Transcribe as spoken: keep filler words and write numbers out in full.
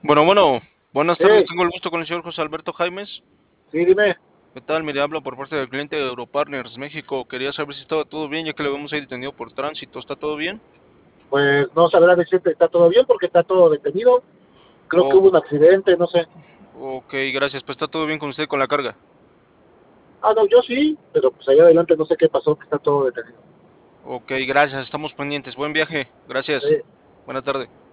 Bueno, bueno, buenas tardes. Hey, Tengo el gusto con el señor José Alberto Jaimes. sí, dime. ¿Qué tal? Mire, hablo por parte del cliente de Europartners México. Quería saber si estaba todo bien, ya que le vemos ahí detenido por tránsito. ¿Está todo bien? Pues no sabrá decirte está todo bien porque está todo detenido. Creo que O- hubo un accidente, no sé. ok, gracias. Pues está todo bien con usted con la carga. Ah, no, yo sí, pero pues allá adelante no sé qué pasó, que está todo detenido. Ok, gracias. Estamos pendientes. Buen viaje. Gracias. Sí. Buena tarde.